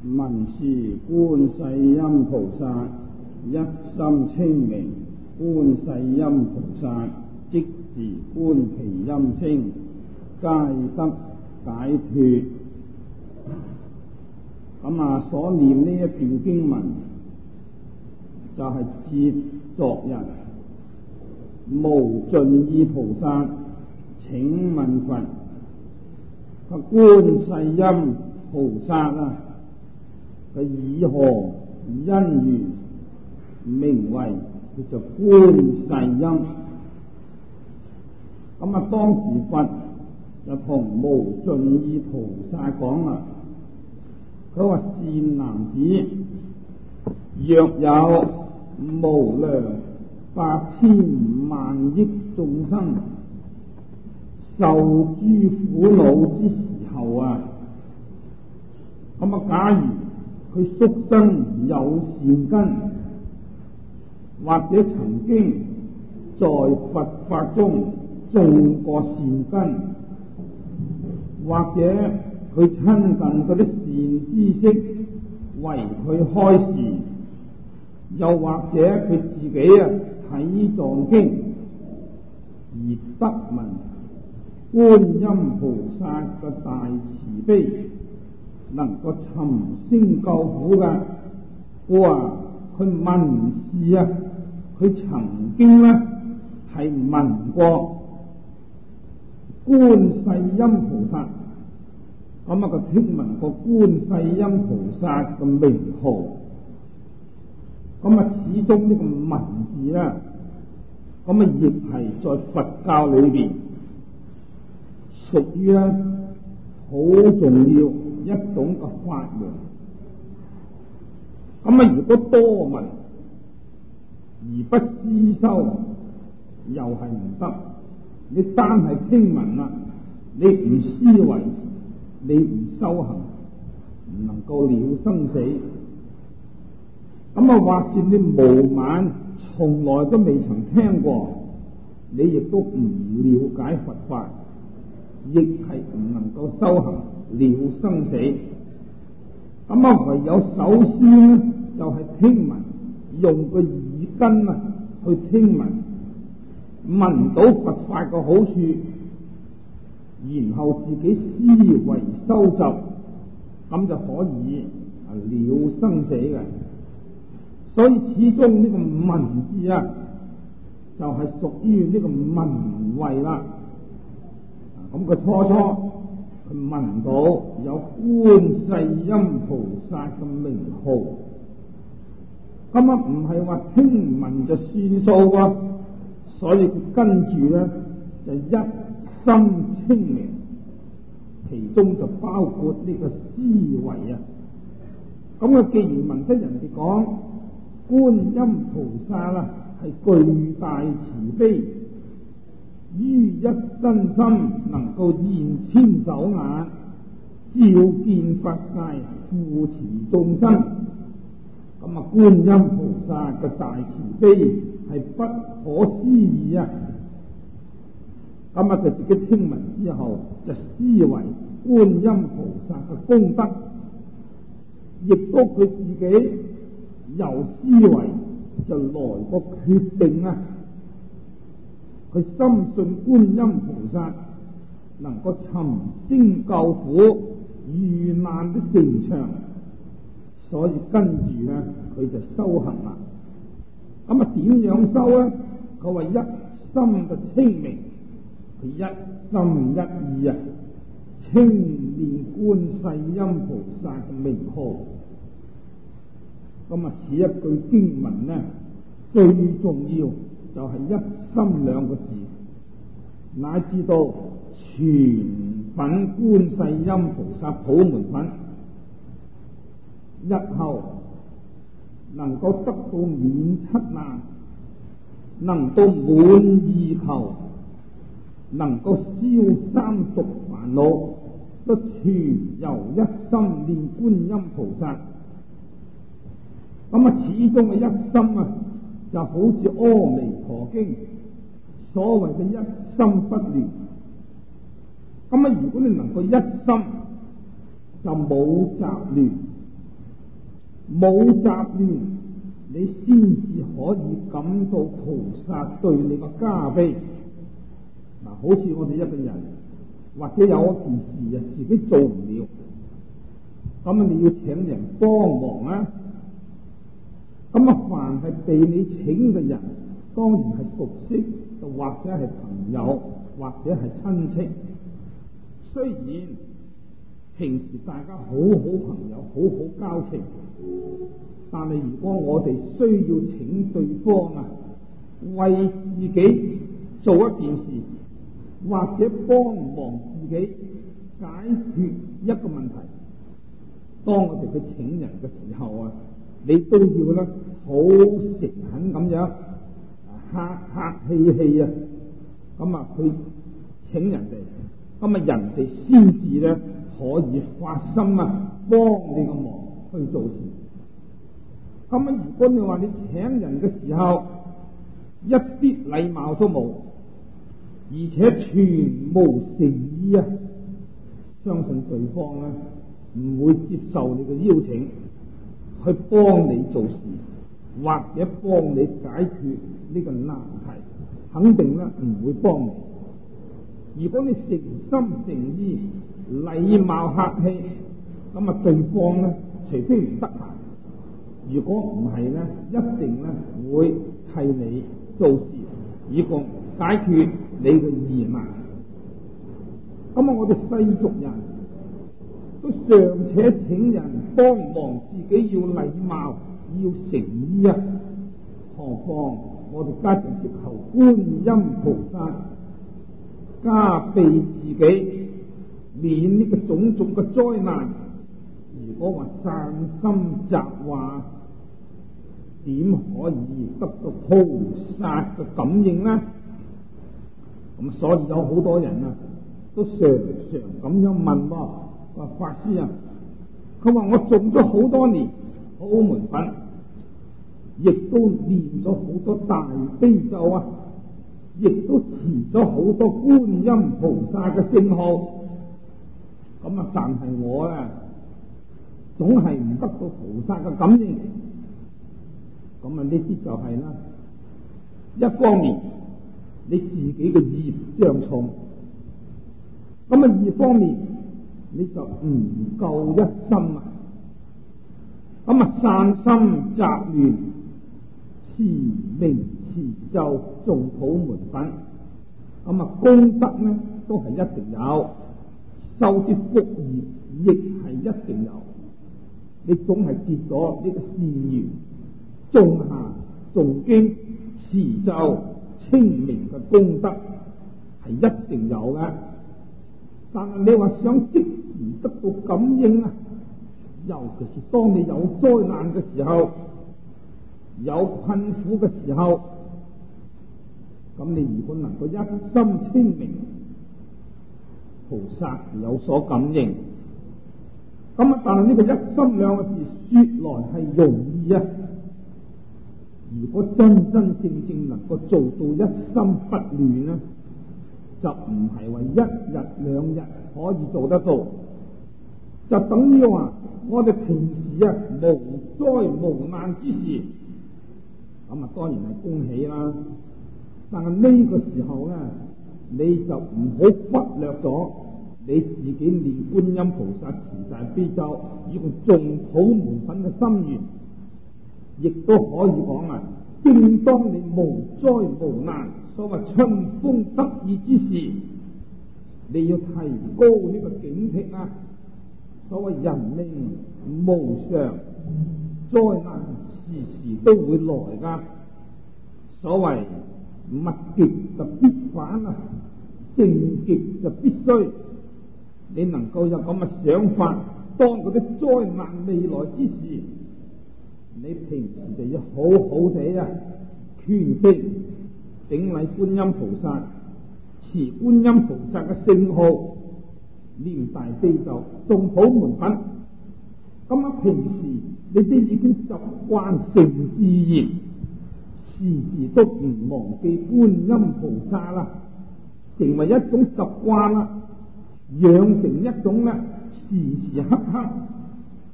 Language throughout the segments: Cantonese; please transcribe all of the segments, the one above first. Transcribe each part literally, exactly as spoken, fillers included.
文殊觀世音菩薩一心清明，觀世音菩薩即時觀其音聲，皆得解脫。咁啊，所念呢一段經文就係接昨日無盡意菩薩請問佛，個觀世音菩薩啊，佢以何因緣名為叫做觀世音？咁啊，當時佛就同無盡意菩薩講啦，佢話善男子，若有無量百千萬億眾生受諸苦惱之時候啊，咁啊，假如佢宿生有善根，或者曾經在佛法中種過善根，或者佢親近嗰啲善知識為佢開示，又或者佢自己啊睇藏經而得聞觀音菩薩嘅大慈悲，能夠尋聲救苦嘅，我話佢聞事啊，佢曾經咧係聞過觀世音菩薩，咁啊佢聽聞過觀世音菩薩嘅名號，咁啊始終呢個聞字咧，咁啊亦係在佛教裏邊屬於咧好重要一種嘅法門。咁啊如果多聞而不思修，又係唔得。你單係聽聞啦，你唔思維，你唔修行，唔能夠了生死。咁啊，或者你無晚從來都未曾聽過，你亦都唔了解佛法，亦係唔能夠修行了生死。咁啊，唯有首先呢，就係、是、聽聞，用個耳根啊去聽聞，聞到佛法嘅好處，然後自己思維修習，咁就可以了生死嘅。所以始終呢個聞字啊，就係屬於呢個聞慧啦。咁佢初初佢聞到有觀世音菩薩嘅名號，咁啊唔係話聽聞就算數喎，所以佢跟住咧就一心清明，其中就包括呢個思維啊。咁啊，既然聞得人哋講觀音菩薩啦係巨大慈悲，於一身心能夠現千手眼，照見法界，護持眾生。咁啊，觀音菩薩嘅大慈悲係不可思議啊！咁啊，就自己聽聞之後，就思維觀音菩薩嘅功德，亦都佢自己由思維就來個決定啊！佢深信觀音菩薩能夠尋聲救苦、遇難的城牆，所以跟住咧佢就修行啦。咁啊，點樣修咧？佢話一心嘅清明，佢一心一意啊，清念觀世音菩薩嘅名號。咁啊，此一句經文呢，最重要就係一心兩個字，乃至到全品觀世音菩薩普門品，日後能夠得到免七難，能到滿意求，能夠消三毒煩惱，都全由一心念觀音菩薩。咁啊，始終嘅一心啊，就好似《阿彌陀經》所謂嘅一心不亂。咁啊，如果你能夠一心就冇雜亂， 冇雜亂，你先至可以感到菩薩對你個加被。嗱，好似我哋一個人，或者有一件事啊，自己做唔了，咁啊你要請人幫忙啊。咁啊，凡係被你請嘅人，當然係熟悉，就或者係朋友，或者係親戚。雖然平時大家好好朋友，好好交情，但係如果我哋需要請對方啊，為自己做一件事，或者幫忙自己解決一個問題，當我哋去請人嘅時候啊，你都要咧好誠懇咁樣，客客氣氣啊，咁啊去請人哋，咁啊人哋先至咧可以發心啊幫你個忙去做事。咁啊，如果你話你請人嘅時候一啲禮貌都冇，而且全無誠意啊，相信對方咧唔會接受你嘅邀請去幫你做事，或者幫你解決呢個難題，肯定咧唔會幫你。如果你誠心誠意、禮貌客氣，咁啊對方咧除非唔得閒，如果唔係咧，一定咧會替你做事，以個解決你嘅疑難。咁啊，我哋世俗人都尚且請人幫忙，自己要禮貌要誠意啊，何況我哋家仲接求觀音菩薩加被自己免呢個種種嘅災難。如果話散心雜話，點可以得到菩薩嘅感應呢？咁所以有好多人啊，都常常咁樣問喎，話法師啊，佢話我做咗好多年好門品，亦都念咗好多大悲咒啊，亦都持咗好多觀音菩薩嘅聖號，咁啊，但係我啊，總係唔得到菩薩嘅感應。咁啊，呢啲就係啦。一方面你自己嘅業障重，咁啊二方面你就唔夠一心啊。咁啊散心雜亂，持名持咒誦普門品，咁啊功德呢都係一定有，受啲福業亦係一定有。你總係結咗呢個善緣，種下誦經持咒清明嘅功德係一定有嘅。但係你話想即時得到感應啊，尤其是當你有災難嘅時候，有困苦嘅時候，咁你如果能夠一心清明，菩薩有所感應。咁啊，但係呢個一心兩個字說來係容易啊，如果真真正正能夠做到一心不亂呢，就唔係話一日兩日可以做得到，就等於話我哋平時啊無災無難之時，咁啊當然係恭喜啦。但係呢個時候咧，你就唔好忽略咗你自己念觀音菩薩持大悲咒，以及誦普門品嘅心願，亦都可以講啊，正當你無災無難，所謂春風得意之時，你要提高呢個警惕啊！所謂人命無常，災難時時都會來噶。所謂物極就必反啊，盛極就必衰。你能夠有咁嘅想法，當嗰啲災難未來之時，你平時就要好好地啊，虔誠頂禮觀音菩薩，持觀音菩薩嘅聖號，念大悲咒，誦普門品。咁啊，平時你都已經習慣成自然，時時都唔忘記觀音菩薩啦，成為一種習慣啦，養成一種咧時時刻刻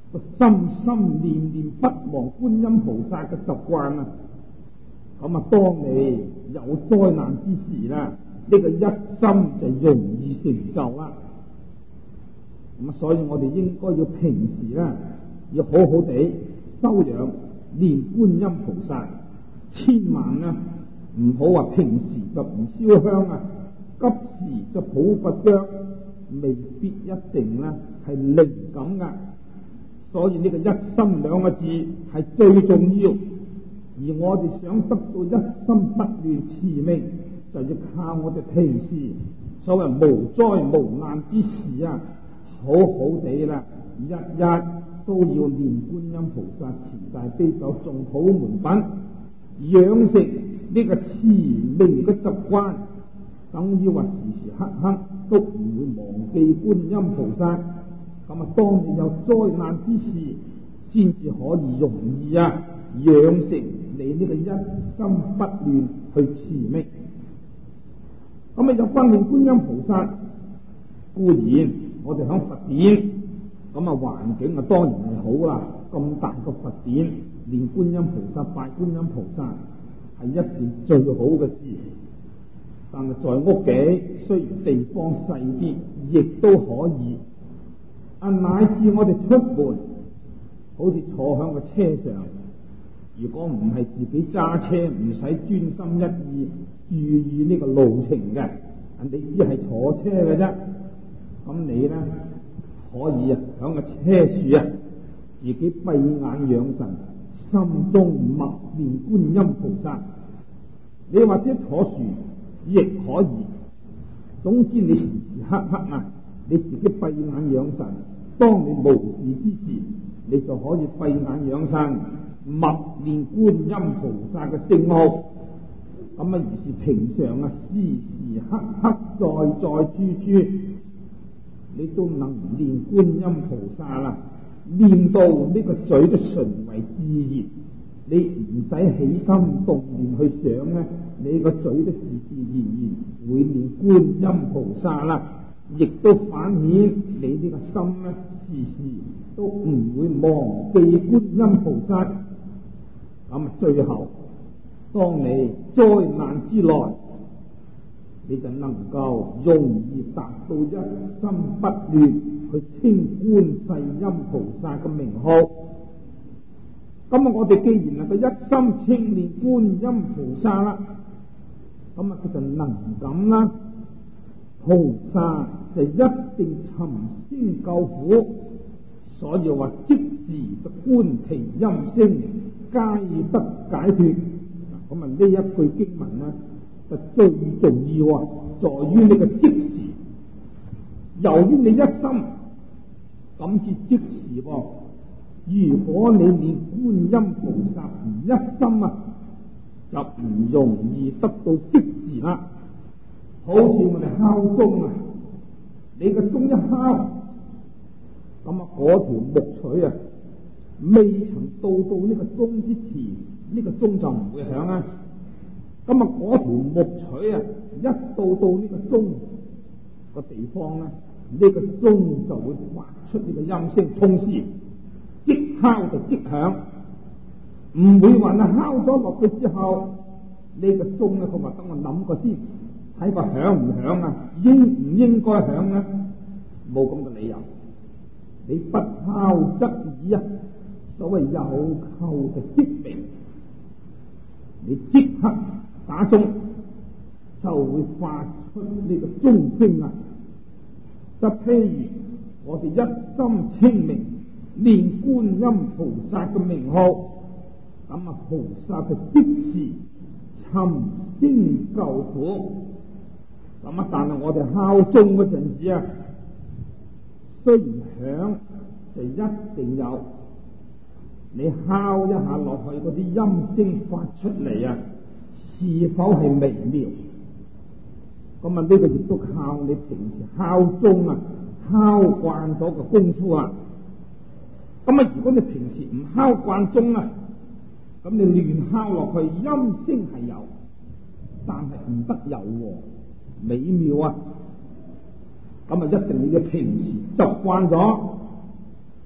個心心念念不忘觀音菩薩嘅習慣啊，咁啊，當你有災難之時啦，呢個一心就容易成就啦。咁啊，所以我哋應該要平時啦，要好好地修養念觀音菩薩，千萬啊唔好話平時就唔燒香啊，急時就抱佛腳，未必一定啦係靈感噶。所以呢個一心兩個字係最重要，而我哋想得到一心不亂持名，就要靠我哋平時所謂無災無難之時啊，好好地啦，日日都要念觀音菩薩持大悲咒誦普門品，養成呢個持名嘅習慣，等於話時時刻刻都唔會忘記觀音菩薩。咁啊，當你有災難之時，先至可以容易啊養成你呢個一心不亂去持名。咁啊，有關念觀音菩薩，固然我哋響佛典，咁啊環境啊當然係好啦。咁大個佛典，念觀音菩薩、拜觀音菩薩係一件最好嘅事。但係在屋企，雖然地方細啲，亦都可以。啊，乃至我哋出門，好似坐響個車上，如果唔係自己揸車，唔使專心一意注意呢個路程嘅，你只係坐車嘅啫。咁你咧可以啊，響個車處啊，自己閉眼養神，心中默念觀音菩薩。你或者坐船亦可以，總之你時時刻刻啊，你自己閉眼養神。當你無事之時，你就可以閉眼養神，默念觀音菩薩嘅聖號。咁啊，如是平常啊，時時刻刻在在處處，你都能念觀音菩薩啦。念到呢個嘴都純為自然，你唔使起心動念去想咧，你個嘴都自自然然會念觀音菩薩啦。亦都反顯你呢個心咧，時時都唔會忘記觀音菩薩。咁最後，當你災難之內，你就能夠容易達到一心不亂去稱觀世音菩薩嘅名號。咁啊，我哋既然能夠一心稱念觀音菩薩啦，咁啊，佢就能感啦。菩薩就一定尋聲救苦，所以話即時就觀其音聲，皆得解脫。咁啊，呢一句經文呢，就最重要啊，在於呢個即時。由於你一心咁至即時喎，如果你連觀音菩薩唔一心啊，就唔容易得到即時啦。好似我哋敲鐘啊，你個鐘一敲，咁啊嗰條木錘啊，未曾到到呢個鐘之前，呢個鐘就唔會響啊。咁啊嗰條木錘啊，一到到呢個鐘個地方咧，呢個鐘就會發出呢個音聲，同時即敲就即響，唔會話啊敲咗落去之後，呢個鐘咧佢話等我諗過先。睇個響唔響啊？應唔應該響啊？冇咁嘅理由。你不敲則已啊！所謂有叩就即鳴，你即刻打鐘就會發出呢個鐘聲啊！就譬如我哋一心稱名念觀音菩薩嘅名號，咁啊菩薩就即時尋聲救苦。咁啊！但係我哋敲鐘嗰陣時啊，雖然響就一定有，你敲一下落去嗰啲音聲發出嚟啊，是否係微妙？咁啊，呢個亦都靠你平時敲鐘啊，敲慣咗個功夫啊。咁啊，如果你平時唔敲慣鐘啊，咁你亂敲落去，音聲係有，但係唔得柔和美妙啊！咁啊，一定你嘅平時習慣咗，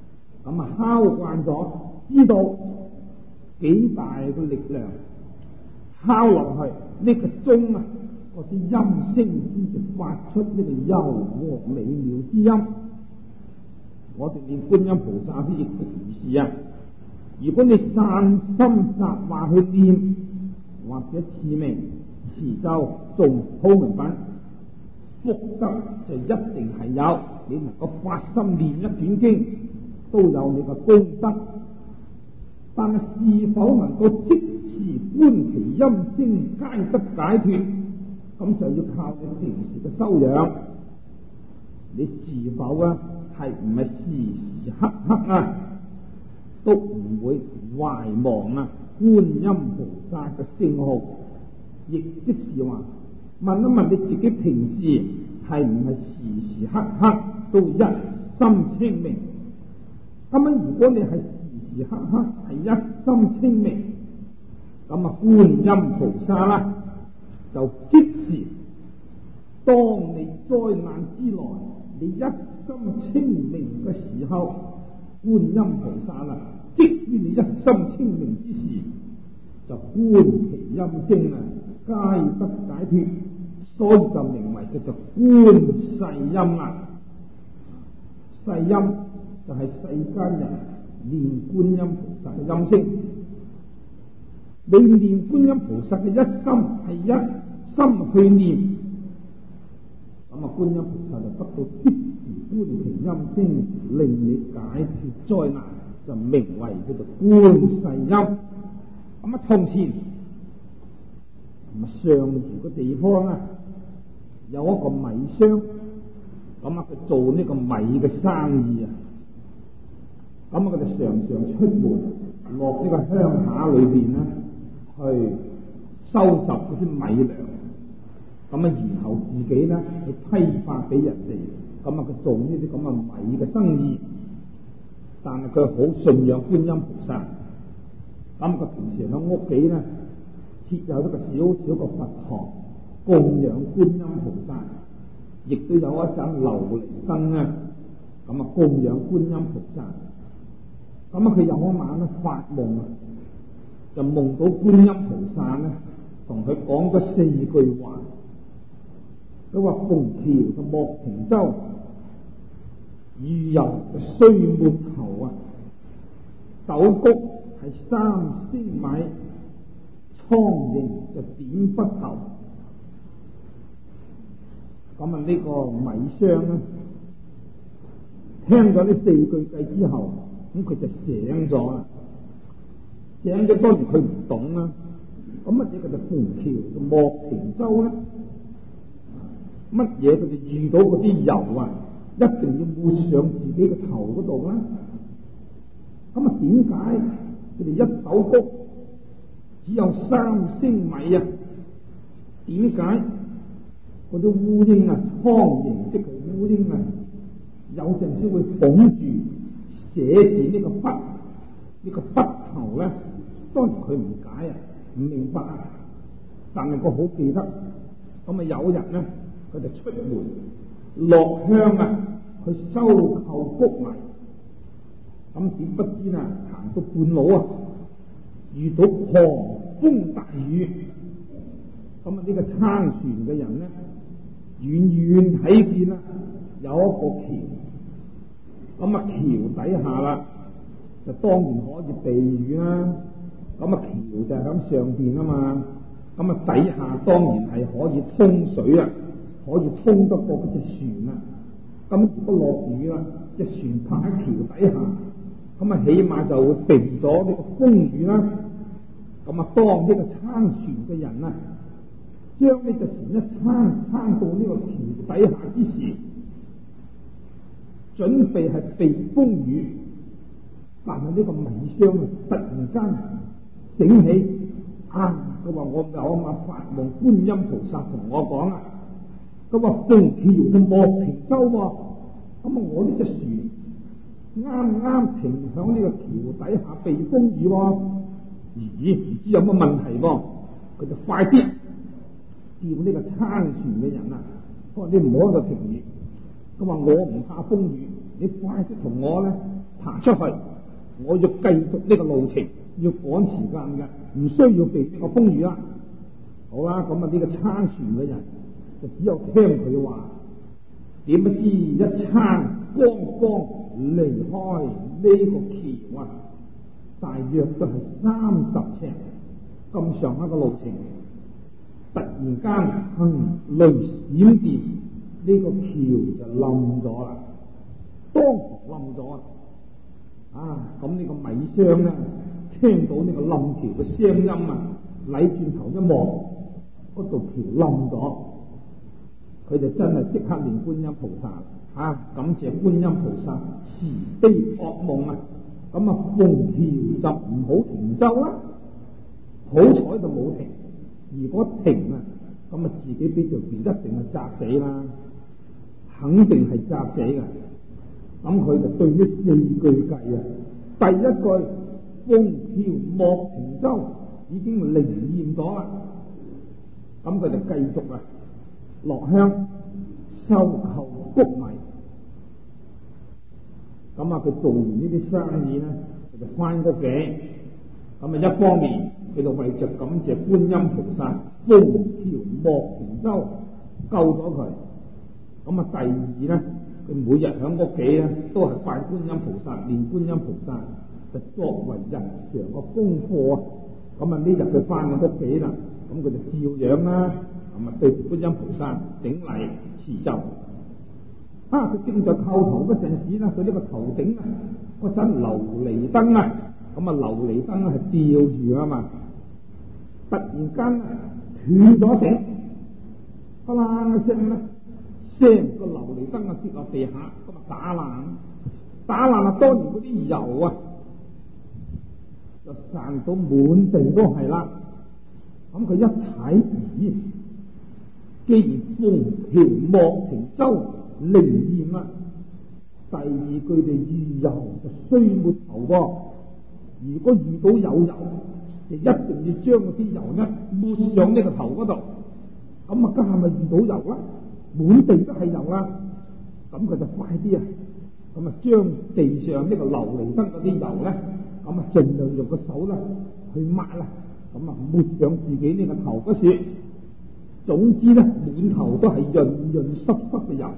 咁啊敲慣咗，知道幾大嘅力量敲落去呢個鐘啊，嗰啲音聲先至發出呢個柔和美妙之音。我哋念觀音菩薩啲亦都如是啊！如果你散心雜話去念，或者持名持咒做普門品，福德就一定係有。你能夠發心念一卷經，都有你嘅功德。但係是否能夠即時觀其音聲皆得解脫，咁就要靠你平時嘅修養。你是否啊係唔係時時刻刻啊都唔會懷忘啊觀音菩薩嘅聖號？亦即是話，問一問你自己平時係唔係時時刻刻都一心清明？咁樣如果你係時時刻刻係一心清明，咁啊觀音菩薩啦就即時當你災難之來，你一心清明嘅時候，觀音菩薩啦即於你一心清明之時，就觀其音聲啊皆得解脫，所以就名為叫做觀世音啊。世音就係世間人念觀音菩薩嘅音聲。你念觀音菩薩嘅一心係一心去念，咁啊觀音菩薩就得到即時觀其音聲，令你解脫災難，就名為叫做觀世音。咁啊從前咁啊上虞嘅地方啊，有一個米商，咁啊佢做呢個米嘅生意啊，咁啊佢哋常常出門落呢個鄉下裏邊咧，去收集嗰啲米糧，咁啊然後自己咧去批發俾人哋，咁啊佢做呢啲咁嘅米嘅生意。但係佢好信仰觀音菩薩，咁佢平時喺屋企咧設有一個小小嘅佛堂供養觀音菩薩，亦都有一盞琉璃燈啊，咁啊供養觀音菩薩。咁啊佢有一晚咧發夢啊，就夢到觀音菩薩咧同佢講咗四句話。佢話：逢橋就莫停舟，遇游就須抹頭啊！斗谷係三升米，蒼蠅就點不頭。咁啊呢個米商咧，聽咗呢四句偈之後，咁佢就醒咗啦。醒咗當然佢唔懂啦。咁乜嘢叫做逢橋就莫停舟咧？乜嘢佢哋遇到嗰啲油啊，一定要抹上自己嘅頭嗰度啦。咁啊，點解佢哋一斗谷只有三升米啊？點解嗰啲烏蠅啊、蒼蠅即係烏蠅啊，有陣時會捧住寫字呢個筆，呢個筆頭咧？當然佢唔解啊，唔明白啊，但係佢好記得。咁啊，有人咧。佢就出門落鄉啊，去收購谷米。咁點不知啊，行到半路啊，遇到狂風大雨。咁啊，呢個撐船嘅人咧，遠遠睇見啦，有一個橋。咁啊，橋底下啦，就當然可以避雨啦。咁啊，橋就喺上邊啊嘛。咁啊，底下當然係可以通水啊。可以通得過嗰隻船啊！咁如果落雨啦，隻船泊喺橋底下，咁啊起碼就會避咗呢個風雨啦。咁啊，當呢個撐船嘅人啊，將呢隻船一撐撐到呢個橋底下之時，準備係避風雨，但係呢個米商啊，突然間醒起啊！佢話我有一晚發夢，觀音菩薩同我講啊。咁啊，逢橋就莫停舟喎。咁啊，我呢隻船啱啱停響呢個橋底下避風雨喎。咦，唔知有乜問題喎？佢就快啲叫呢個撐船嘅人啊，佢話你唔好喺度停住。佢話我唔怕風雨，你快啲同我咧爬出去，我要繼續呢個路程，要趕時間嘅，唔需要避呢個風雨啦。好啦，咁啊呢個撐船嘅人就只有聽佢話，點不知一撐剛剛離開呢個橋啊，大約都係三十尺咁上下嘅路程，突然間行雷閃電，呢個橋就冧咗啦，當堂冧咗啊！啊，咁呢個米商咧，聽到呢個冧橋嘅聲音啊，禮轉頭一望，嗰度橋冧咗，佢就真係即刻念觀音菩薩啊，感謝觀音菩薩慈悲惡夢啊！咁啊，逢橋就唔好停舟啦，好彩就冇停。如果停啊，咁啊自己俾條船一定係砸死啦，肯定係砸死嘅。咁佢就對呢四句計啊，第一句逢橋莫停舟已經靈驗咗啦，咁佢就繼續啊落鄉收購穀米。咁啊，佢做完呢啲生意咧，佢就翻屋企。咁啊，一方面佢就為着感謝觀音菩薩逢橋莫停舟救咗佢。咁啊，第二咧，佢每日喺屋企咧都係拜觀音菩薩、念觀音菩薩，就作為日常嘅功課啊。咁啊，呢日佢翻到屋企啦，咁佢就照樣啦，咁啊對住觀音菩薩頂禮持咒。啊！佢正在叩頭嗰陣時咧，佢呢個頭頂啊嗰盞琉璃燈啊，咁啊琉璃燈係吊住啊嘛，突然間斷咗繩，啪啦一聲咧，成個琉璃燈啊跌落地下，咁啊打爛，打爛啊！當年嗰啲油啊，就散到滿地都係啦。咁佢一睇，咦，既然逢橋莫停舟靈驗啊！第二句哋遇油就須沒頭噃，如果遇到有油，就一定要將嗰啲油呢抹上呢個頭嗰度。咁啊，家下咪遇到油啦，滿地都係油啦。咁佢就快啲啊！咁啊，將地上呢個琉璃燈嗰啲油咧，咁啊盡量用個手啦去抹啦，咁啊抹上自己呢個頭嗰處。總之咧，滿頭都係潤潤濕濕嘅油。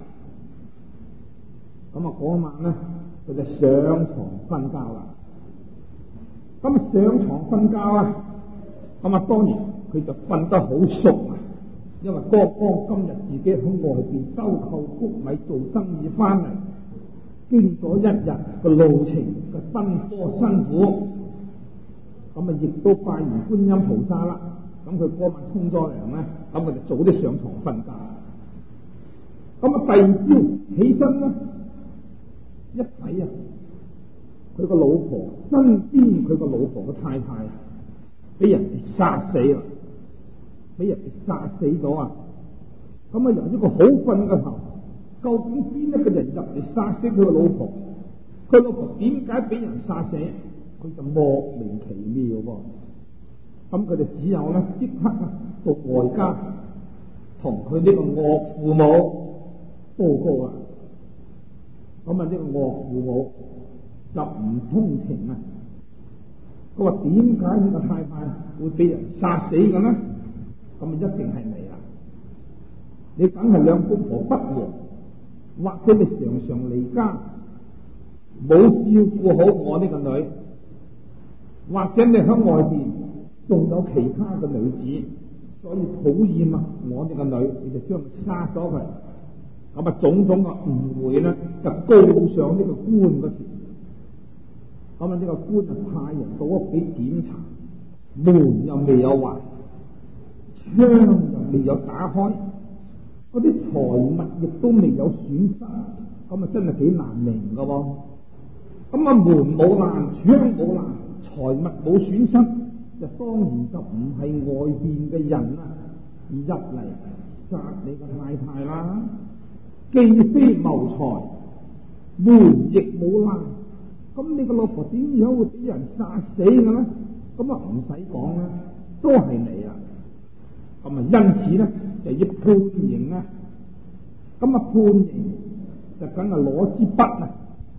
咁啊，嗰晚咧，佢就上床瞓覺啦。咁啊，上床瞓覺啊，咁啊，當然佢就瞓得好熟啊，因為剛剛今日自己喺外邊收購穀米做生意翻嚟，經咗一日嘅路程嘅奔波辛苦，咁啊，亦都拜完觀音菩薩啦。咁佢嗰晚沖咗涼咧，咁佢就早啲上床瞓覺。咁啊，第二朝起身咧，一睇啊，佢個老婆身邊佢個老婆嘅太太啊，俾人哋殺死啦，俾人哋殺死咗啊！咁啊，由一個好瞓嘅頭，究竟邊一個人入嚟殺死佢個老婆？佢老婆點解俾人殺死？佢就莫名其妙喎。咁佢哋只有咧即刻啊到外家同佢呢個岳父母報告啊。咁啊，呢個岳父母就唔通情啊！佢話點解呢個太太會俾人殺死嘅呢？咁啊，一定係你啦！你梗係兩公婆不和，或者你常常離家，冇照顧好我呢個女，或者你喺外邊仲有其他嘅女子，所以討厭啊我呢個女，你就將佢殺咗佢。咁啊，種種嘅誤會咧，就告上呢個官嗰處。咁啊，呢個官就派人到屋企檢查，門又未有壞，窗又未有打開，嗰啲財物亦都未有損失，咁啊真係幾難明噶喎。咁啊，門冇爛，窗冇爛，財物冇損失，就當然就唔係外邊嘅人啊，而入嚟殺你個太太啦。既非謀財，門亦冇爛，咁你個老婆點樣會俾人殺死嘅咧？咁啊唔使講啦，都係你啦。咁啊，因此咧就要判刑啦。咁啊判刑就梗係攞支筆啊，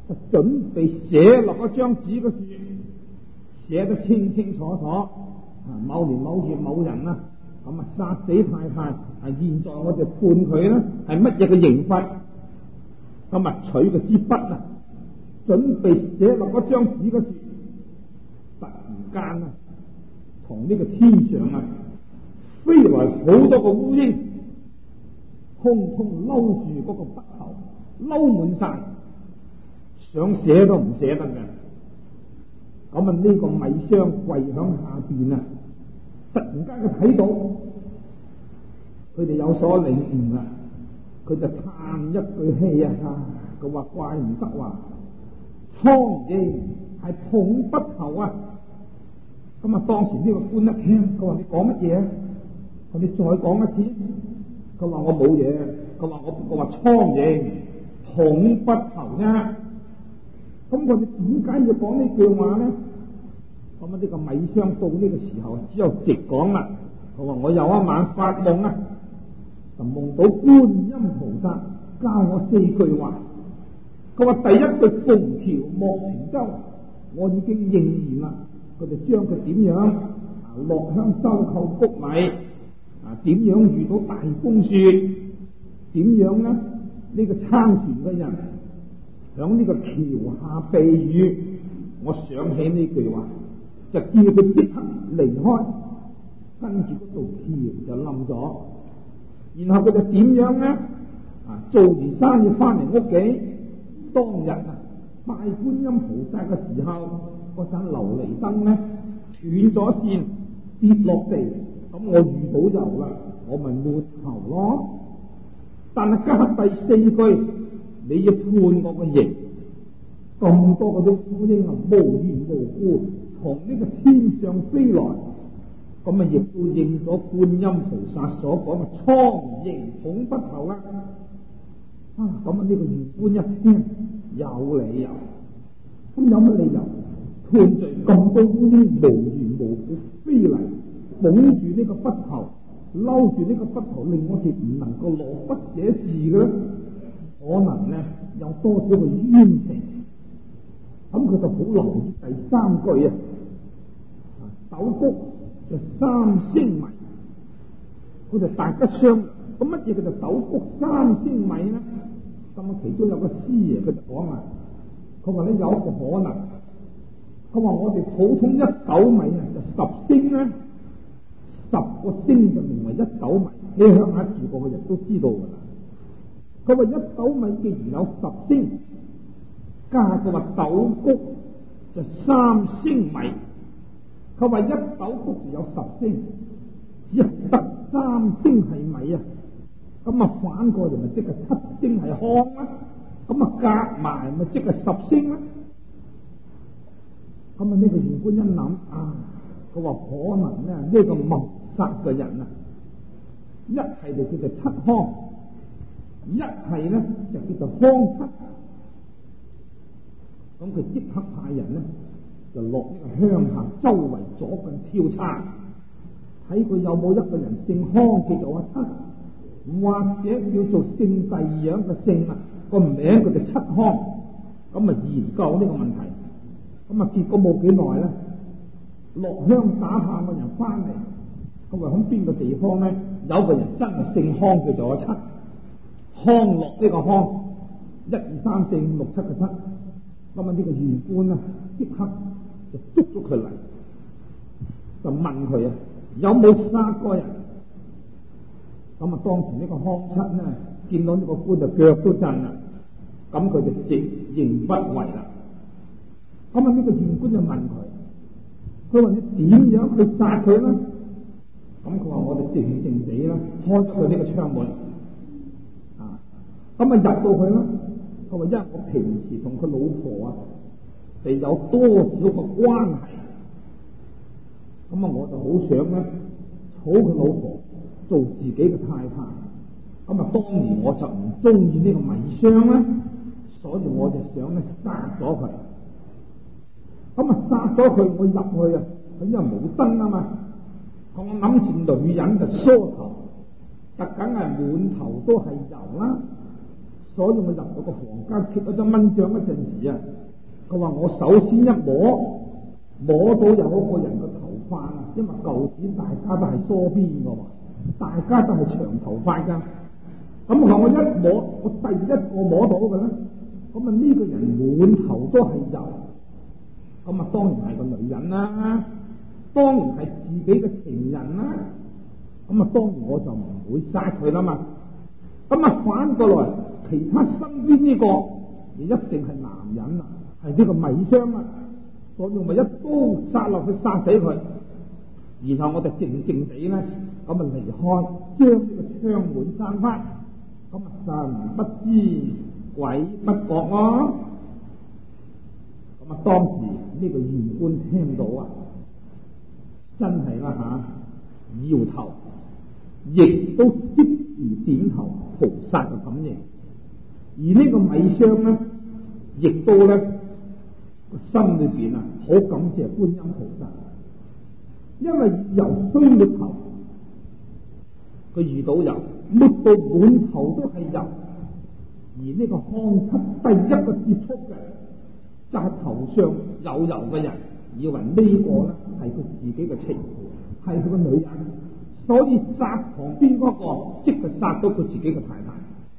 就準備寫落嗰張紙嗰處，寫得清清楚楚。啊，某年某月某人啦，咁啊殺死太太，啊現在我哋判佢咧係乜嘢嘅刑罰？咁啊取個支筆啊，準備寫落嗰張紙嗰處，突然間啊，從呢個天上啊飛來好多個烏蠅，通通嬲住嗰個筆頭，嬲滿晒，想寫都唔寫得嘅。咁啊呢個米商跪響下邊啊，突然間佢睇到，佢哋有所領悟啦，佢就嘆一句氣啊，佢話怪唔得話，蒼蠅係捧筆頭啊！咁啊當時呢個官一聽，佢話你講乜嘢啊？佢你再講一次。佢話我冇嘢，佢話我我話蒼蠅捧筆頭啫。咁佢哋點解要講呢句話咧？咁啊呢個米商到呢個時候只有直講啦。佢話我有一晚發夢啊，就夢到觀音菩薩教我四句話。佢話第一句逢橋莫停舟，我已經應驗啦。佢就將佢點樣啊落鄉收購谷米啊，點樣遇到大風雪，點樣咧？呢、這個撐船嘅人響呢個橋下避雨。我想起呢句話，就叫佢即刻離開，跟住嗰度橋就冧咗。然後佢就點樣咧？啊，做完生意翻嚟屋企，當日啊拜觀音菩薩嘅時候，嗰盞琉璃燈咧斷咗線跌落地，咁我遇到油啦，我咪抹頭咯。但係加第四句，你要判我個刑，咁多嗰啲烏蠅啊無緣無故從呢個天上飛來，咁啊亦都應咗觀音菩薩所講嘅蒼蠅捧筆頭啦。啊，咁啊呢個縣官一聽有理由，咁有乜理由判罪咁多烏蠅無緣無故飛嚟，捧住呢個筆頭，嬲住呢個筆頭，令我哋唔能夠落筆寫字嘅咧？可能咧有多少個冤情？咁佢就好留意第三句啊，斗谷就三星米，佢就大家商量，咁乜嘢叫做斗谷三星米咧？咁啊，其中有個師爺佢就講啊，佢話咧有一個可能，佢話我哋普通一斗米啊就十星咧，十個星就名為一斗米，你鄉下住過嘅人都知道噶啦。佢話一斗米既然有十星，加佢話斗谷就三星米，佢話一斗谷就有十星，只係得三星係米啊。咁啊反過嚟咪即係七星係糠啦，咁啊夾埋咪即係十星啦。咁啊呢個縣官一諗啊，佢話可能咧呢、這個謀殺嘅人啊，一係就叫做七糠，一係咧就叫做糠七。咁佢即刻派人咧就落呢個鄉下周圍左近調查，睇佢有冇一個人姓糠叫做阿七，或者叫做姓第二樣嘅姓啊，個名佢就七糠。咁啊研究呢個問題，咁啊結果冇幾耐咧，落鄉打探嘅人翻嚟，咁話喺邊個地方咧有個人真係姓糠叫做阿七，糠落呢個糠，一二三四五六七嘅七。咁啊呢個縣官啊即刻就捉咗佢嚟，就問佢啊有冇殺過人？咁啊當時呢個糠七咧見到呢個官就腳都震啦，咁佢就直認不諱啦。咁啊呢個縣官就問佢，佢話你點樣去殺佢咧？咁佢話我哋靜靜地啦，開咗佢呢個窗門啊，咁啊入到去啦。佢話因為我平時同佢老婆啊係有多少個關係，咁啊我就好想咧娶佢老婆做自己嘅太太。咁啊當年我就唔中意呢個米商咧，所以我就想咧殺咗佢。咁啊殺咗佢，我入去啊，佢因為冇燈啊嘛，我諗住女人就梳頭，特梗係滿頭都係油啦。 所以我入到個房間揭咗張蚊帳嗰陣時啊，佢話我首先一摸摸到有嗰個人嘅頭髮啊，因為舊時大家都係梳辮嘅喎，大家都係長頭髮㗎。咁我我一摸，我第一個摸到嘅咧，咁啊呢個人滿頭都係油，咁啊當然係個女人啦，當然係自己嘅情人啦，咁啊當然我就唔會殺佢啦嘛。咁啊反過來，其他身邊呢個，你一定係男人啊，係呢個米商啊，所以我咪一刀殺落去殺死佢，然後我就靜靜地咧，咁啊離開，將呢個窗門閂翻。咁啊神不知鬼不覺啊！咁啊當時呢個縣官聽到啊，真係啦吓，搖頭，亦都即時點頭菩薩嘅感應。而呢個米商咧，亦都咧個心裏邊啊，好感謝觀音菩薩，因為油雖抹頭，佢遇到油。抹到滿頭都係油，而呢個康七第一個接觸嘅就係、是、頭上有油嘅人，以為呢個咧係佢自己嘅情婦，係佢個女人，所以殺旁邊嗰個即係殺到佢自己嘅太太。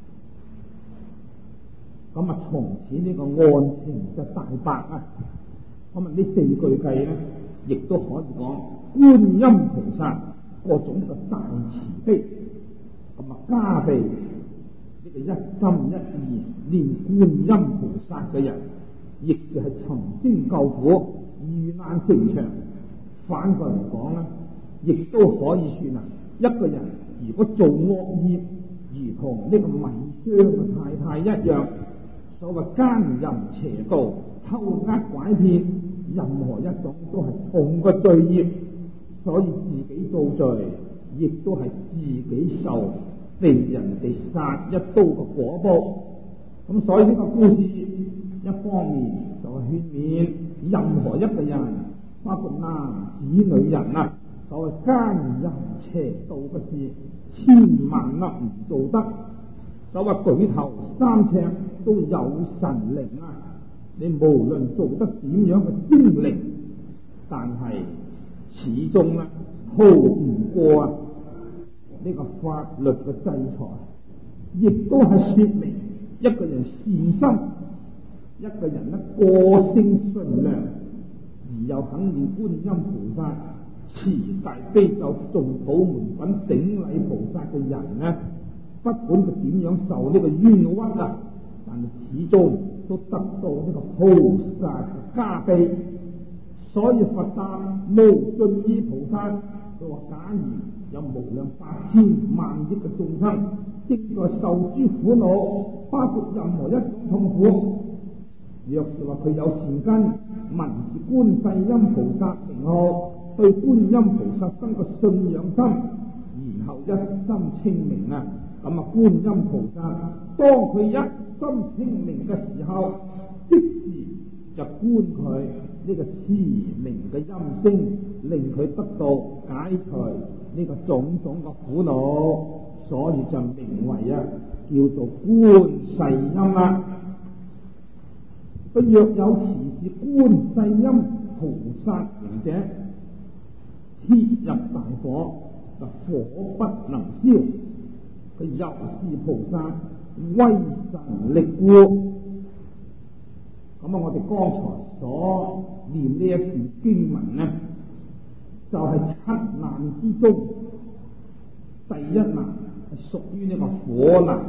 咁啊，從此呢個案情就大白啊！咁啊，呢四句計咧，亦都可以講觀音菩薩嗰種嘅大慈悲。咁啊，加被呢個一心一意念觀音菩薩嘅人，亦是係尋聲救苦、遇難成祥。反過嚟講咧，亦都可以算啊，一個人如果做惡業，如同呢個米商嘅太太一樣，所謂奸淫邪道、偷呃拐騙，任何一種都係同個罪業，所以自己造罪，亦都係自己受被人哋殺一刀嘅果報。咁所以呢個故事一方面就係勸勉任何一個人，包括男子女人啊，所謂奸淫邪道嘅事，千萬不唔做得。所謂舉頭三尺都有神靈啊，你無論做得點樣嘅精靈，但係始終咧逃唔過啊呢個法律嘅制裁，亦都係說明一個人善心，一個人咧個性純良，而又肯念觀音菩薩、持大悲咒、誦普門品、頂禮菩薩嘅人呢，不管佢點樣受呢個冤屈啊，但係始終都得到呢個菩薩嘅加被。所以佛答無盡意菩薩，佢話假如有無量八千萬億嘅眾生正在受諸苦惱，包括任何一種痛苦，若是話佢有善根，聞是觀世音菩薩名號，對觀音菩薩生個信仰心，然後一心清明啊，咁啊觀音菩薩當佢一心清明嘅時候，即時就觀佢呢個慈明嘅音聲，令佢得到解除呢個種種嘅苦惱，所以就名為啊叫做觀世音啦。佢若有持是觀世音菩薩行者，thiết入大火，就火不能燒。佢又是菩薩威神力故。咁啊，我哋剛才所念呢一段經文呢，就係、是、七難之中第一難，係屬於呢個火難。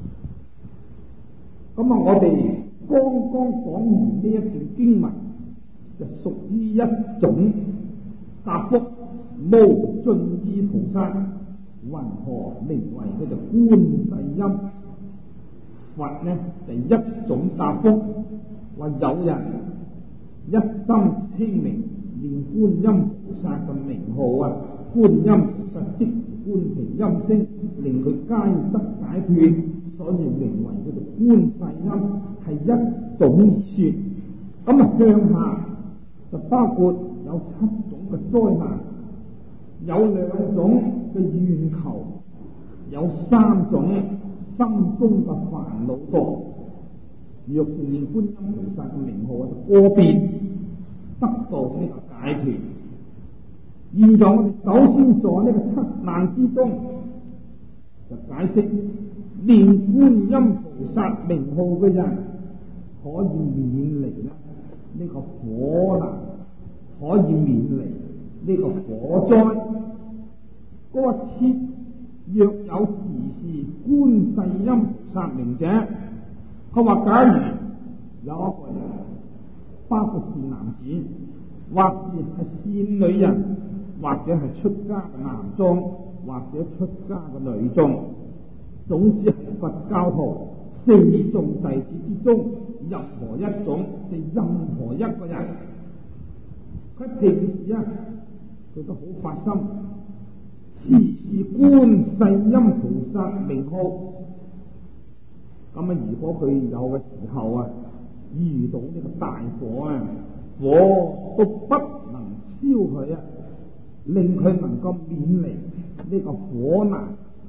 咁啊，我哋剛剛講完呢一段經文，就屬於一種答覆。無盡意菩薩，云何名為佢就觀世音？佛呢就一種答覆，話有人一心清明念觀音菩薩嘅名號啊，觀音菩薩即觀其音聲，令佢皆得解脫，所以名為佢就觀世音，係一種而說。咁啊向下就包括有七種嘅災難，有兩種嘅願求，有三種心中嘅煩惱多。若是念觀音菩薩嘅名號，就個別得到呢個解脫。現在我哋首先在呢個七難之中，就解釋念觀音菩薩名號嘅人可以免離咧呢個火難，可以免離呢個火災。嗰個切若有時是觀世音菩薩名者，佢話假如有一個人，包括是男子，或是係善女人，或者係出家嘅男眾，或者出家嘅女眾，總之係佛教徒四眾弟子之中任何一種，即任何一個人，佢平時啊佢都好發心，時時觀世音菩薩名號。咁啊，如果佢有嘅時候啊，遇到呢個大火啊，火都不能燒佢啊，令佢能夠免離呢個火難。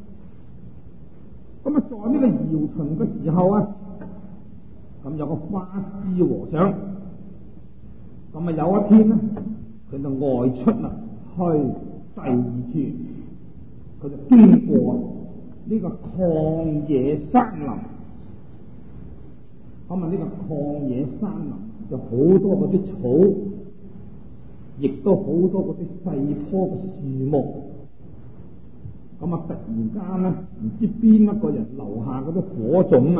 咁啊，在呢個搖巡嘅時候啊，咁有個花智和尚，咁啊有一天呢，佢就外出啦，去第二處，佢就經過呢個曠野山林。咁啊，呢個曠野山林就好多嗰啲草，亦都好多嗰啲細棵嘅樹木。咁啊，突然間咧，唔知邊一個人留下嗰啲火種啊，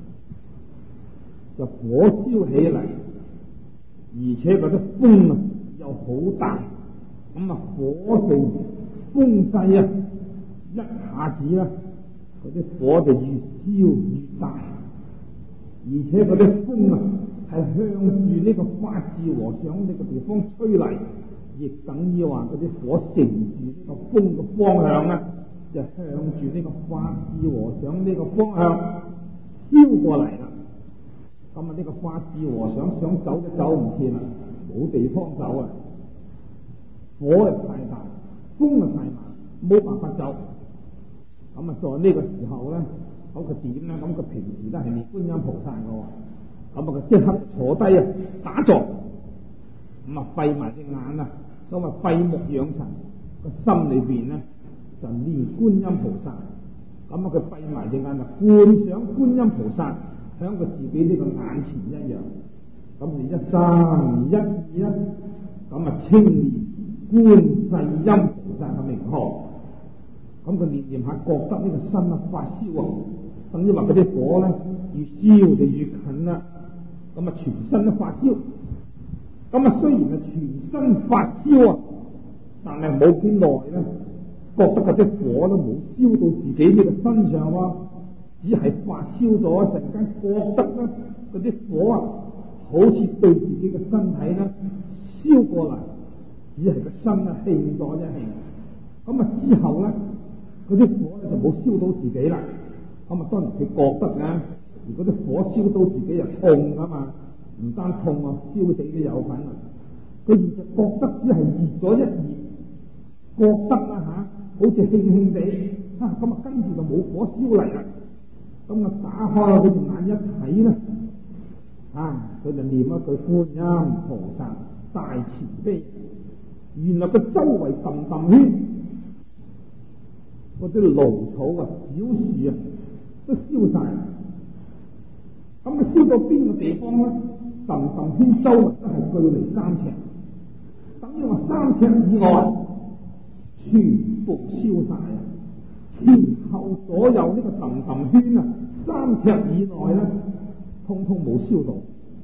就火燒起嚟，而且嗰啲風啊又好大。咁啊，火勢風勢啊，一下子咧，嗰啲火就越燒越大。而且嗰啲風啊，係向住呢個花智和尚呢個地方吹嚟，亦等於話嗰啲火乘住呢個風嘅方向咧，就向住呢個花智和尚呢個方向燒過嚟啦。咁啊，呢個花智和尚想走都走唔切啦，冇地方走啊！火又太大，風又太猛，冇辦法走。咁啊，在呢個時候咧。咁佢點咧？咁佢平時都係念觀音菩薩嘅喎，咁啊佢即刻坐低啊，打坐，咁啊閉埋隻眼啊，所謂閉目養神，個心裏邊咧就念觀音菩薩，咁啊佢閉埋隻眼就觀想觀音菩薩喺佢自己呢個眼前一樣，咁你一三一二啦，咁啊稱念觀世音菩薩嘅名號。咁佢念念下，覺得呢個心啊發燒啊，等於話嗰啲火咧越燒就越近啦。咁啊，全身都發燒。咁啊，雖然係全身發燒啊，但係冇幾耐咧，覺得嗰啲火都冇燒到自己呢個身上喎，只係發燒咗一陣間，覺得咧嗰啲火啊，好似對自己嘅身體咧燒過嚟，只係個身啊興咗一興。咁啊之後咧。嗰啲火咧就冇燒到自己啦，咁啊當然佢覺得嘅，如果啲火燒到自己又痛噶嘛，唔單痛啊，燒死都有份啊。佢而就覺得只係熱咗一熱，覺得啦嚇、啊，好似輕輕地，啊咁啊跟住就冇火燒嚟啦。咁啊打開佢隻眼一睇咧，啊佢就念一句觀音菩薩大慈悲，原來佢周圍氹氹圈。嗰啲蘆草啊、小樹啊，都燒晒。咁你燒到邊個地方咧？氹氹圈周圍都係距離三尺，等於話三尺以外全部燒晒啊！前後左右呢個氹氹圈啊，三尺以內咧，通通冇燒到。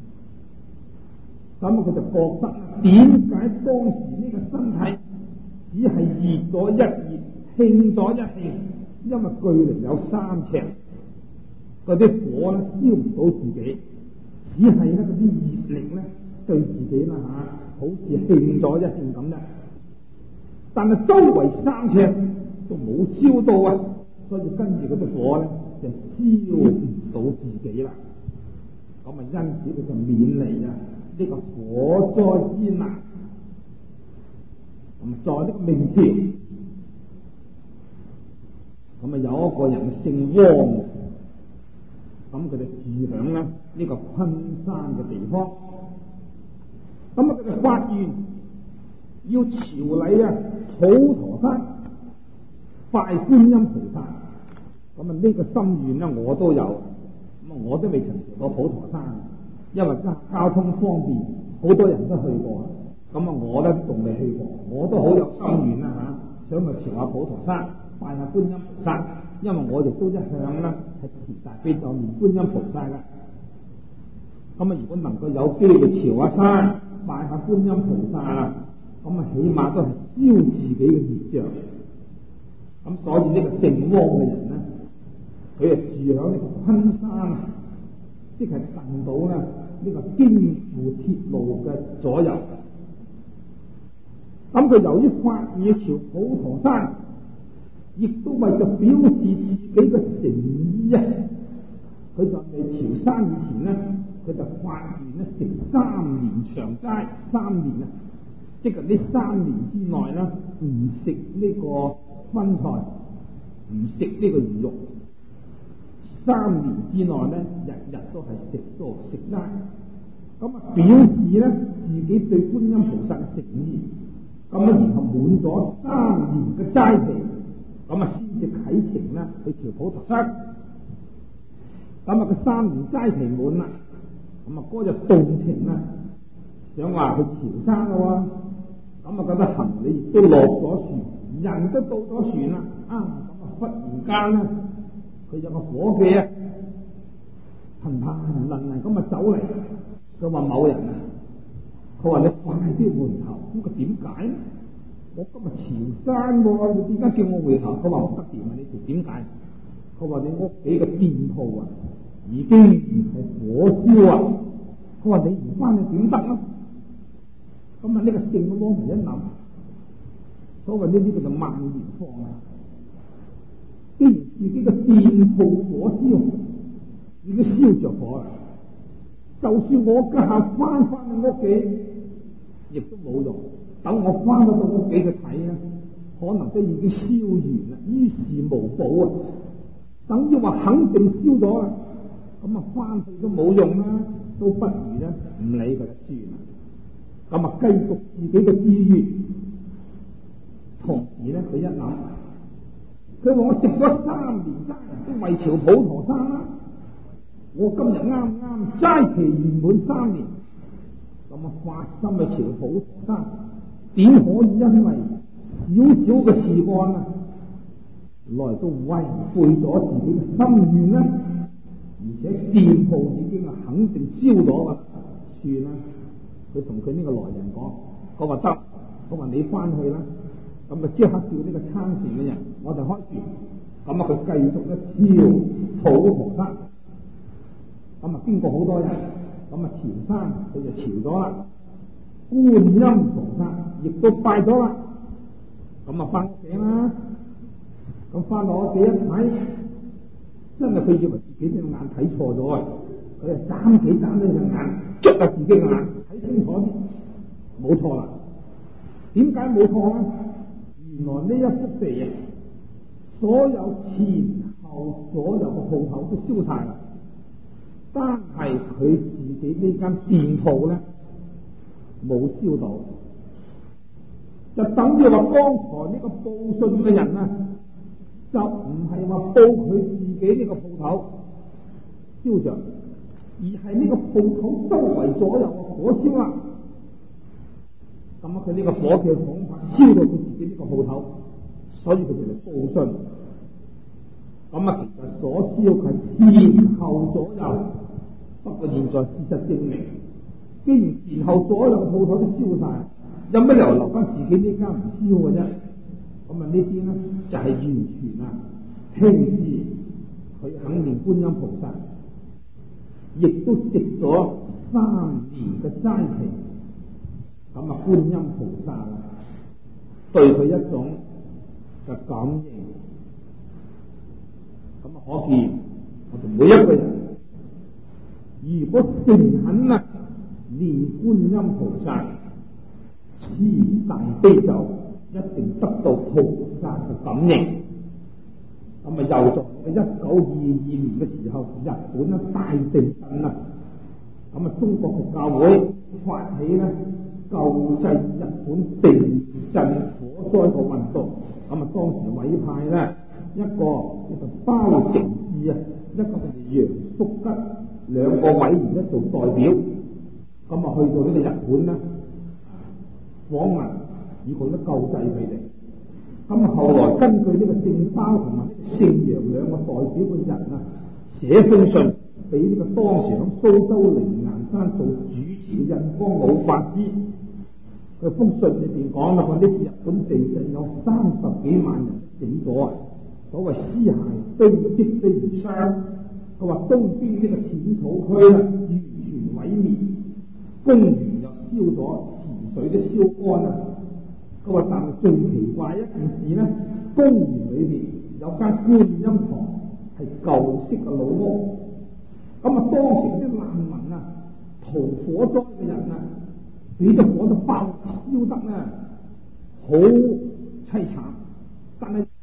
咁佢就覺得點解當時呢個身體只係熱咗一熱？興咗一興，因為距離有三尺，嗰啲火咧燒唔到自己，只係咧嗰啲熱力咧對自己啦嚇、啊，好似興咗一興咁啫。但係周圍三尺都冇燒到啊，所以跟住嗰啲火咧就燒唔到自己啦。咁啊，因此佢就免離啊呢、這個火災之難。咁啊，在呢個明朝。咁啊，有一個人姓汪， 咁佢哋住響咧呢個昆山嘅地方。咁啊，佢哋發願要朝禮啊普陀山拜觀音菩薩。咁啊，呢個心願咧我都有，咁啊我都未曾去過普陀山，因為交交通方便，好多人都去過。咁啊，我咧仲未去過，我都好有心願啦嚇，想去朝下普陀山拜下觀音菩薩，因為我亦都一向咧係持大悲咒念觀音菩薩嘅。咁啊，如果能夠有機會朝下山拜下觀音菩薩啦，咁啊起碼都係消自己嘅業障。咁所以呢個姓汪嘅人咧，佢啊住響呢個昆山，即係近到咧呢個京沪鐵路嘅左右。咁佢由於發願朝普陀山，亦都為咗表示自己嘅誠意啊，佢就未朝山以前呢，佢就發願咧食三年長齋，三年啊，即係呢三年之內咧唔食呢個葷菜，唔食呢個魚肉，三年之內咧日日都係食素食齋，咁啊表示咧自己對觀音菩薩嘅誠意。咁啊，然後滿咗三年嘅齋期，咁啊先至啟程啦去朝普陀山。咁啊，佢三年齋期滿啦，咁啊嗰日動情啦，想話去朝山咯喎。咁啊，覺得行李亦都落咗船，人都到咗船啦。啊，咁啊忽然間咧，佢有個伙計啊，騰騰能能咁啊走嚟，佢話某人啊。佢話你快啲回頭，咁佢點解咧？我今日朝山喎，你點解叫我回頭？佢話唔得掂啊！呢條點解？佢話你屋企嘅店鋪啊，已經係火燒啊！佢話你唔翻去點得啊？咁啊呢個姓嘅汪人一諗，所謂呢啲叫做萬元放啊！既然自己嘅店鋪火燒，已經燒着火啦。就算我家下翻翻去屋企，亦都冇用。等我翻到到屋企去睇咧，可能都已經燒完啦，於事無補啊！等於話肯定燒咗啦，咁啊翻去都冇用啦，都不如咧唔理佢就算啦。咁啊繼續自己嘅志願，同時咧佢一諗，佢話我食咗三年齋，都為朝普陀山啦。我今日啱啱齋期圓滿三年，咁啊發心去朝普陀山，點可以因為少少嘅事幹啊，來到違背咗自己嘅心願呢？而且店鋪已經係肯定燒咗啦，算啦。佢同佢呢個來人講，佢話得，我話你翻去啦，咁啊即刻叫呢個撐船嘅人，我就開船，咁啊佢繼續一朝普陀山。咁啊，經過好多人，咁啊朝山佢就朝咗啦，觀音菩薩亦都拜咗啦，咁啊翻屋企啦，咁翻到屋企一睇，真係佢以為自己隻眼睇錯咗啊！佢啊眨幾眨呢隻眼，捽下自己嘅眼，睇清楚啲，冇錯啦。點解冇錯咧？原來呢一幅地啊，所有前後所有嘅鋪頭都燒晒啦。單係佢自己呢間店鋪咧冇燒到，就等於話剛才呢個報信嘅人啊，就唔係話報佢自己呢個鋪頭燒着，而係呢個鋪頭周圍左右嘅火燒啦。咁啊，佢呢個火嘅方法燒到佢自己呢個鋪頭，所以佢哋嚟報信。咁啊，其實所燒係前後左右。不過現在事實證明，既然前後左右嘅鋪頭都燒晒，有乜理由留翻自己呢間唔燒嘅啫？咁啊呢啲咧就係、是、完全啊輕視佢肯念觀音菩薩，亦都食咗三年嘅齋期。咁啊觀音菩薩對佢一種嘅感應，咁啊可見我哋每一個人。如果誠懇啊念觀音菩薩，持大悲咒，一定得到菩薩嘅感應。 咁啊，又在一九二二年嘅時候，日本咧大地震啊，咁啊，中國嘅教會發起咧救濟日本地震火災嘅運動。咁啊，當時委派咧一個叫做包承志啊，一個叫做楊叔吉兩個委員咧做代表，咁啊去到呢個日本咧訪問，以佢咧救濟佢哋。咁啊，後來根據呢個姓包同埋姓楊兩個代表嘅人啊，寫封信俾呢個當時喺蘇州靈岩山做主持嘅印光老法師。佢封信裏邊講啦，話呢次日本地震有三十幾萬人死咗啊，所謂屍骸堆積不如山。佢話東邊呢個淺草區啊，完全毀滅，公園又燒咗，池水都燒乾啦。佢話但係最奇怪一件事咧，公園裏邊有間觀音堂係舊式嘅老屋。咁啊，當時啲難民啊，逃火災嘅人啊，俾啲火都爆燒得咧，好凄慘。但係